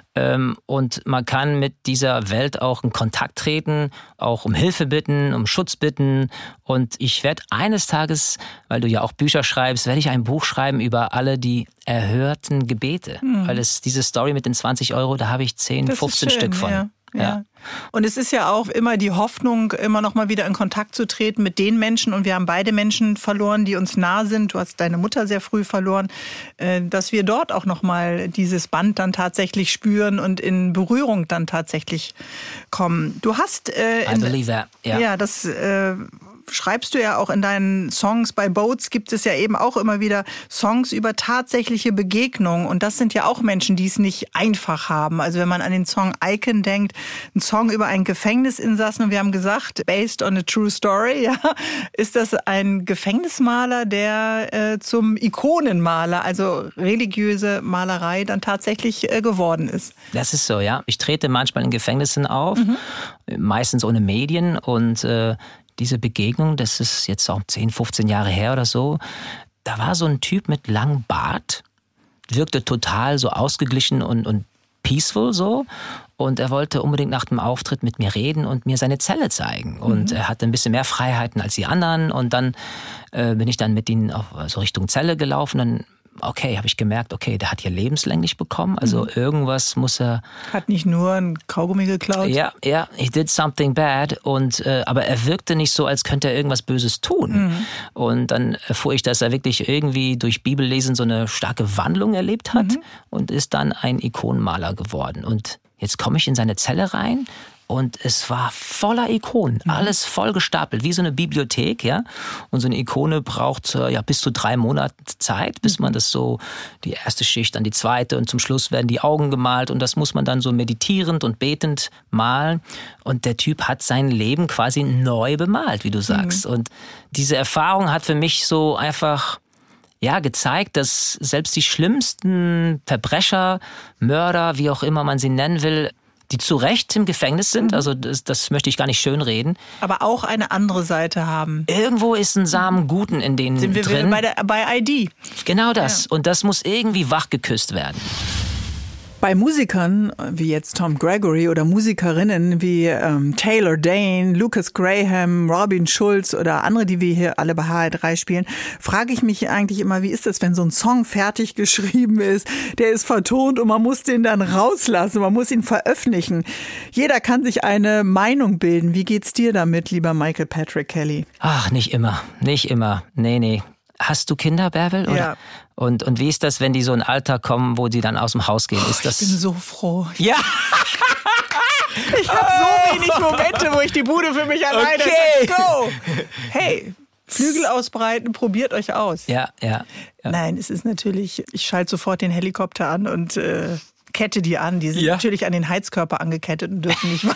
S3: Und man kann mit dieser Welt auch in Kontakt treten, auch um Hilfe bitten, um Schutz bitten. Und ich werde eines Tages, weil du ja auch Bücher schreibst, werde ich ein Buch schreiben über alle die erhörten Gebete. Weil es diese Story mit den 20 €, da habe ich 10, 15 Stück von.
S2: Ja. Ja. Und es ist ja auch immer die Hoffnung, immer noch mal wieder in Kontakt zu treten mit den Menschen. Und wir haben beide Menschen verloren, die uns nah sind. Du hast deine Mutter sehr früh verloren. Dass wir dort auch noch mal dieses Band dann tatsächlich spüren und in Berührung dann tatsächlich kommen. Du hast...
S3: I believe that. Yeah.
S2: Ja, das... schreibst du ja auch in deinen Songs. Bei Boats gibt es ja eben auch immer wieder Songs über tatsächliche Begegnungen. Und das sind ja auch Menschen, die es nicht einfach haben. Also wenn man an den Song Icon denkt, ein Song über einen Gefängnisinsassen. Und wir haben gesagt, based on a true story, ja, ist das ein Gefängnismaler, der zum Ikonenmaler, also religiöse Malerei, dann tatsächlich geworden ist.
S3: Das ist so, ja. Ich trete manchmal in Gefängnissen auf, meistens ohne Medien, und diese Begegnung, das ist jetzt auch 10, 15 Jahre her oder so, da war so ein Typ mit langem Bart, wirkte total so ausgeglichen und peaceful so, und er wollte unbedingt nach dem Auftritt mit mir reden und mir seine Zelle zeigen, und er hatte ein bisschen mehr Freiheiten als die anderen, und dann bin ich dann mit ihm so Richtung Zelle gelaufen, dann okay, habe ich gemerkt, okay, der hat hier lebenslänglich bekommen, also irgendwas muss er...
S2: Hat nicht nur ein Kaugummi geklaut?
S3: Ja, he did something bad, und aber er wirkte nicht so, als könnte er irgendwas Böses tun. Und dann erfuhr ich, dass er wirklich irgendwie durch Bibellesen so eine starke Wandlung erlebt hat und ist dann ein Ikonenmaler geworden. Und jetzt komme ich in seine Zelle rein, und es war voller Ikonen, alles voll gestapelt, wie so eine Bibliothek, ja. Und so eine Ikone braucht ja bis zu 3 Monate Zeit, bis man das so, die erste Schicht, dann die zweite, und zum Schluss werden die Augen gemalt, und das muss man dann so meditierend und betend malen. Und der Typ hat sein Leben quasi neu bemalt, wie du sagst. Und diese Erfahrung hat für mich so einfach... ja, gezeigt, dass selbst die schlimmsten Verbrecher, Mörder, wie auch immer man sie nennen will, die zu Recht im Gefängnis sind, also das möchte ich gar nicht schönreden.
S2: Aber auch eine andere Seite haben.
S3: Irgendwo ist ein Samen Guten in denen drin.
S2: Sind wir bei ID.
S3: Genau das. Ja. Und das muss irgendwie wachgeküsst werden.
S2: Bei Musikern wie jetzt Tom Gregory oder Musikerinnen wie Taylor Dane, Lucas Graham, Robin Schulz oder andere, die wir hier alle bei HR3 spielen, frage ich mich eigentlich immer, wie ist das, wenn so ein Song fertig geschrieben ist, der ist vertont und man muss den dann rauslassen, man muss ihn veröffentlichen. Jeder kann sich eine Meinung bilden. Wie geht's dir damit, lieber Michael Patrick Kelly?
S3: Ach, nicht immer. Nee. Hast du Kinder, Bärbel? Oder?
S2: Ja.
S3: Und wie ist das, wenn die so in ein Alter kommen, wo die dann aus dem Haus gehen? Ist das...
S2: Ich bin so froh.
S3: Ja.
S2: Ich habe so wenig Momente, wo ich die Bude für mich alleine...
S3: Okay.
S2: Go! Hey, Flügel ausbreiten, probiert euch aus.
S3: Ja.
S2: Nein, es ist natürlich... Ich schalte sofort den Helikopter an und kette die an. Die sind natürlich an den Heizkörper angekettet und dürfen nicht...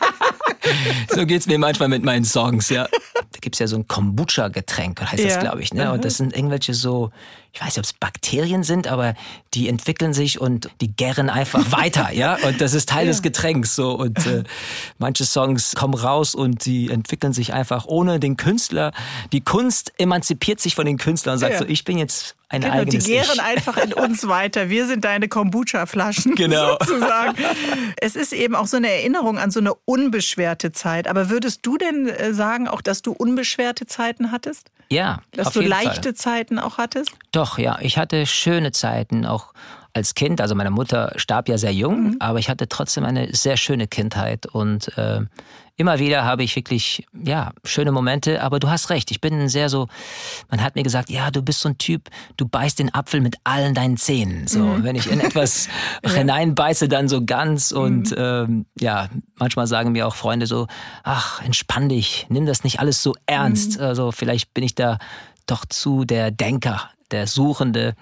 S3: So geht's mir manchmal mit meinen Songs, ja. Da gibt's ja so ein Kombucha-Getränk, heißt das, glaube ich, ne? Und das sind irgendwelche so, ich weiß nicht, ob es Bakterien sind, aber die entwickeln sich und die gären einfach weiter, ja. Und das ist Teil des Getränks, so. Und manche Songs kommen raus und die entwickeln sich einfach ohne den Künstler. Die Kunst emanzipiert sich von den Künstlern und sagt so, ich bin jetzt ein eigenes
S2: Die gären einfach in uns weiter. Wir sind deine Kombucha-Flaschen, sozusagen. Es ist eben auch so eine Erinnerung an so eine unbeschwerte Zeit. Aber würdest du denn sagen, auch dass du unbeschwerte Zeiten hattest?
S3: Ja,
S2: dass
S3: auf
S2: du
S3: jeden
S2: leichte
S3: Fall.
S2: Zeiten auch hattest?
S3: Doch, ja. Ich hatte schöne Zeiten, auch als Kind. Also meine Mutter starb ja sehr jung, aber ich hatte trotzdem eine sehr schöne Kindheit. Und immer wieder habe ich wirklich, schöne Momente. Aber du hast recht, ich bin sehr so, man hat mir gesagt, ja, du bist so ein Typ, du beißt den Apfel mit allen deinen Zähnen. So, wenn ich in etwas hineinbeiße, dann so ganz. Und manchmal sagen mir auch Freunde so, ach, entspann dich, nimm das nicht alles so ernst. Also vielleicht bin ich da doch zu der Denker, der Suchende.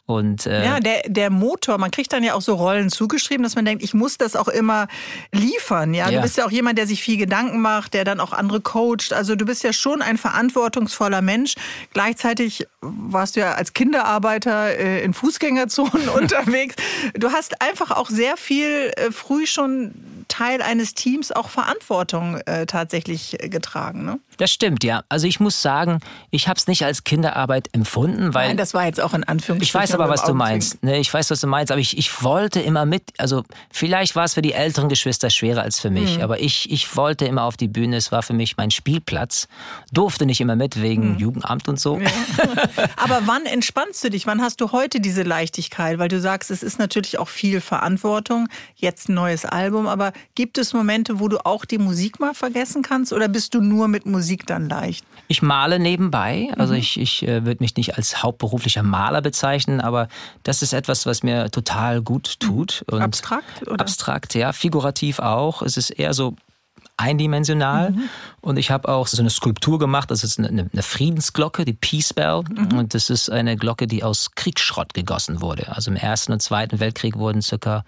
S3: Und,
S2: ja, der Motor, man kriegt dann ja auch so Rollen zugeschrieben, dass man denkt, ich muss das auch immer liefern. Ja? Du bist ja auch jemand, der sich viel Gedanken macht, der dann auch andere coacht. Also du bist ja schon ein verantwortungsvoller Mensch. Gleichzeitig warst du ja als Kinderarbeiter in Fußgängerzonen unterwegs. Du hast einfach auch sehr viel früh schon Teil eines Teams auch Verantwortung tatsächlich getragen, ne?
S3: Das stimmt, ja. Also ich muss sagen, ich habe es nicht als Kinderarbeit empfunden, weil...
S2: Nein, das war jetzt auch in Anführungsstrichen.
S3: Ich weiß aber, was du meinst. Ne, ich weiß, was du meinst, aber ich wollte immer mit. Also vielleicht war es für die älteren Geschwister schwerer als für mich, aber ich wollte immer auf die Bühne. Es war für mich mein Spielplatz. Durfte nicht immer mit wegen Jugendamt und so.
S2: Ja. Aber wann entspannst du dich? Wann hast du heute diese Leichtigkeit? Weil du sagst, es ist natürlich auch viel Verantwortung. Jetzt ein neues Album, aber gibt es Momente, wo du auch die Musik mal vergessen kannst oder bist du nur mit Musik dann leicht?
S3: Ich male nebenbei, also ich würde mich nicht als hauptberuflicher Maler bezeichnen, aber das ist etwas, was mir total gut tut. Und
S2: abstrakt, oder?
S3: Abstrakt, ja, figurativ auch. Es ist eher so eindimensional. Und ich habe auch so eine Skulptur gemacht, das ist eine Friedensglocke, die Peace Bell. Und das ist eine Glocke, die aus Kriegsschrott gegossen wurde. Also im Ersten und Zweiten Weltkrieg wurden ca.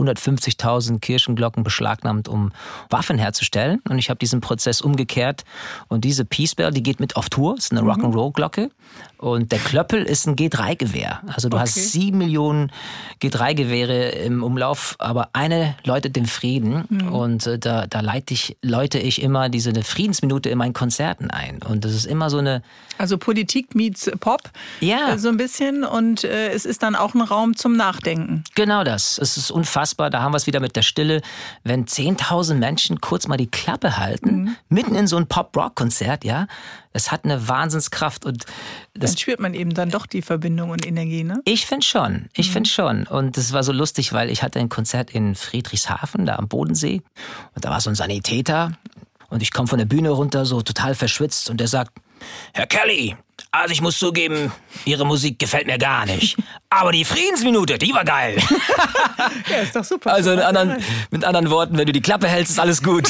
S3: 150.000 Kirchenglocken beschlagnahmt, um Waffen herzustellen. Und ich habe diesen Prozess umgekehrt. Und diese Peace Bell, die geht mit auf Tour. Das ist eine Rock'n'Roll-Glocke. Und der Klöppel ist ein G3-Gewehr. Also du hast 7 Millionen G3-Gewehre im Umlauf, aber eine läutet den Frieden. Und da läute ich immer eine Friedensminute in meinen Konzerten ein. Und das ist immer so eine...
S2: Also Politik meets Pop, so ein bisschen. Und es ist dann auch ein Raum zum Nachdenken.
S3: Genau das. Es ist unfassbar. Da haben wir es wieder mit der Stille. Wenn 10.000 Menschen kurz mal die Klappe halten, mitten in so ein Pop-Rock-Konzert, ja, das hat eine Wahnsinnskraft. Und das
S2: dann spürt man eben dann doch die Verbindung und Energie, ne?
S3: Ich finde schon. Und das war so lustig, weil ich hatte ein Konzert in Friedrichshafen, da am Bodensee. Und da war so ein Sanitäter. Und ich komme von der Bühne runter, so total verschwitzt. Und der sagt, Herr Kelly, also ich muss zugeben, Ihre Musik gefällt mir gar nicht. Aber die Friedensminute, die war geil.
S2: Ja, ist doch super.
S3: Also mit anderen Worten, wenn du die Klappe hältst, ist alles gut.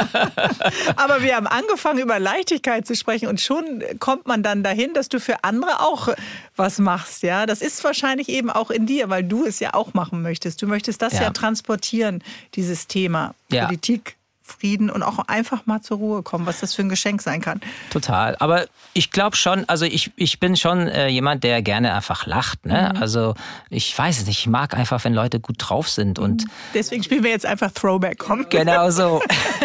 S2: Aber wir haben angefangen, über Leichtigkeit zu sprechen und schon kommt man dann dahin, dass du für andere auch was machst. Ja, das ist wahrscheinlich eben auch in dir, weil du es ja auch machen möchtest. Du möchtest das ja transportieren, dieses Thema Politik. Frieden und auch einfach mal zur Ruhe kommen, was das für ein Geschenk sein kann.
S3: Total. Aber ich glaube schon, also ich bin schon jemand, der gerne einfach lacht. Ne? Also ich weiß es nicht, ich mag einfach, wenn Leute gut drauf sind. Und
S2: deswegen spielen wir jetzt einfach Throwback. Komm.
S3: Genau so.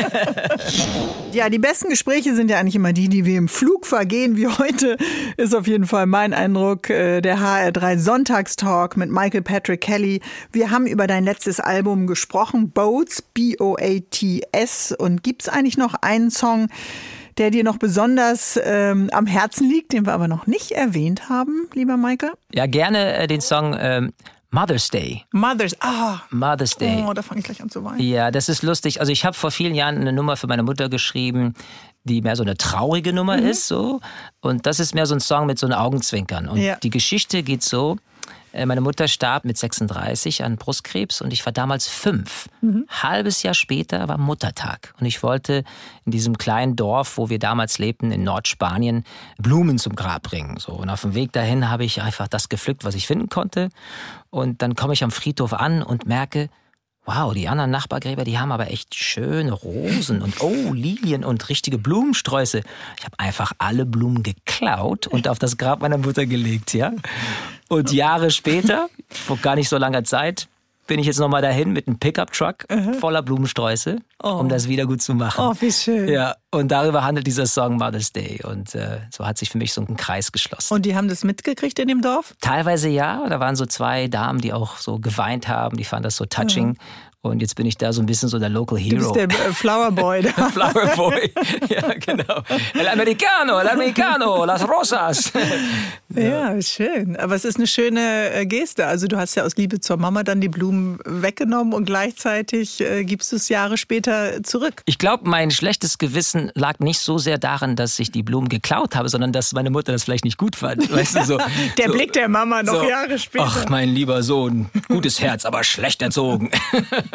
S2: Ja, die besten Gespräche sind ja eigentlich immer die wir im Flug vergehen, wie heute ist auf jeden Fall mein Eindruck. Der HR3 Sonntagstalk mit Michael Patrick Kelly. Wir haben über dein letztes Album gesprochen, Boats, B-O-A-T-S. Und gibt es eigentlich noch einen Song, der dir noch besonders am Herzen liegt, den wir aber noch nicht erwähnt haben, lieber Michael?
S3: Ja, gerne den Song Mother's Day.
S2: Mother's Day. Oh, da fange ich gleich an zu weinen.
S3: Ja, das ist lustig. Also ich habe vor vielen Jahren eine Nummer für meine Mutter geschrieben, die mehr so eine traurige Nummer ist. So. Und das ist mehr so ein Song mit so einem Augenzwinkern. Und die Geschichte geht so. Meine Mutter starb mit 36 an Brustkrebs und ich war damals 5. Halbes Jahr später war Muttertag und ich wollte in diesem kleinen Dorf, wo wir damals lebten, in Nordspanien, Blumen zum Grab bringen. So. Und auf dem Weg dahin habe ich einfach das gepflückt, was ich finden konnte. Und dann komme ich am Friedhof an und merke, wow, die anderen Nachbargräber, die haben aber echt schöne Rosen und Lilien und richtige Blumensträuße. Ich habe einfach alle Blumen geklaut und auf das Grab meiner Mutter gelegt, ja. Und Jahre später, vor gar nicht so langer Zeit, bin ich jetzt nochmal dahin mit einem Pickup-Truck voller Blumensträuße, um das wieder gut zu machen.
S2: Oh, wie schön.
S3: Ja, und darüber handelt dieser Song Mother's Day. Und so hat sich für mich so ein Kreis geschlossen.
S2: Und die haben das mitgekriegt in dem Dorf?
S3: Teilweise ja. Da waren so 2 Damen, die auch so geweint haben. Die fanden das so touching. Und jetzt bin ich da so ein bisschen so der Local Hero.
S2: Du bist der Flower Boy da.
S3: Flower Boy, ja genau. El Americano, las Rosas.
S2: Ja, schön. Aber es ist eine schöne Geste. Also du hast ja aus Liebe zur Mama dann die Blumen weggenommen und gleichzeitig gibst du es Jahre später zurück.
S3: Ich glaube, mein schlechtes Gewissen lag nicht so sehr daran, dass ich die Blumen geklaut habe, sondern dass meine Mutter das vielleicht nicht gut fand. Weißt du, so,
S2: der Blick der Mama noch Jahre später.
S3: Ach, mein lieber Sohn, gutes Herz, aber schlecht erzogen.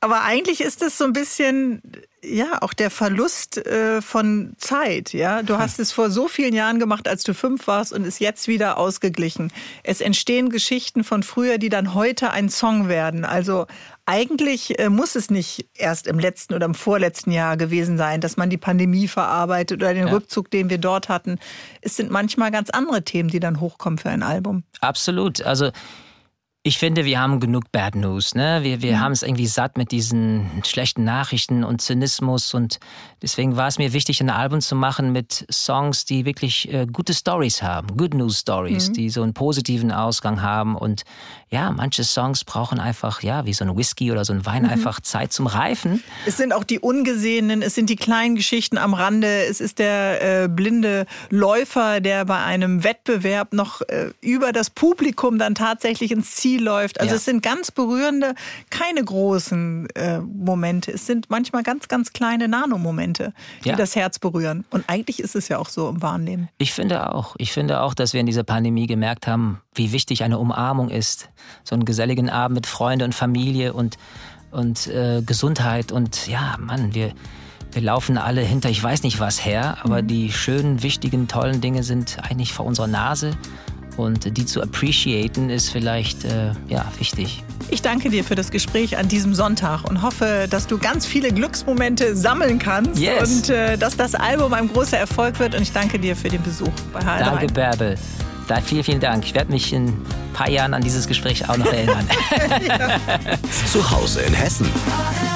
S2: Aber eigentlich ist es so ein bisschen, ja, auch der Verlust von Zeit. Ja, du hast es vor so vielen Jahren gemacht, als du 5 warst und ist jetzt wieder ausgeglichen. Es entstehen Geschichten von früher, die dann heute ein Song werden. Also eigentlich muss es nicht erst im letzten oder im vorletzten Jahr gewesen sein, dass man die Pandemie verarbeitet oder den Rückzug, den wir dort hatten. Es sind manchmal ganz andere Themen, die dann hochkommen für ein Album.
S3: Absolut. Also ich finde, wir haben genug Bad News. Ne? Wir haben es irgendwie satt mit diesen schlechten Nachrichten und Zynismus. Und deswegen war es mir wichtig, ein Album zu machen mit Songs, die wirklich gute Stories haben. Good News Stories, die so einen positiven Ausgang haben. Und ja, manche Songs brauchen einfach, ja, wie so ein Whisky oder so ein Wein, einfach Zeit zum Reifen.
S2: Es sind auch die Ungesehenen, es sind die kleinen Geschichten am Rande. Es ist der blinde Läufer, der bei einem Wettbewerb noch über das Publikum dann tatsächlich ins Ziel läuft. Also es sind ganz berührende, keine großen Momente. Es sind manchmal ganz, ganz kleine Nanomomente, die das Herz berühren. Und eigentlich ist es ja auch so im wahren Leben.
S3: Ich finde auch, dass wir in dieser Pandemie gemerkt haben, wie wichtig eine Umarmung ist. So einen geselligen Abend mit Freunden und Familie und Gesundheit. Und ja, Mann, wir laufen alle hinter ich weiß nicht was her, aber die schönen, wichtigen, tollen Dinge sind eigentlich vor unserer Nase. Und die zu appreciaten ist vielleicht wichtig.
S2: Ich danke dir für das Gespräch an diesem Sonntag und hoffe, dass du ganz viele Glücksmomente sammeln kannst und dass das Album ein großer Erfolg wird. Und ich danke dir für den Besuch bei HR3.
S3: Danke, Bärbel. Vielen, vielen Dank. Ich werde mich in ein paar Jahren an dieses Gespräch auch noch erinnern.
S1: Zu Hause in Hessen.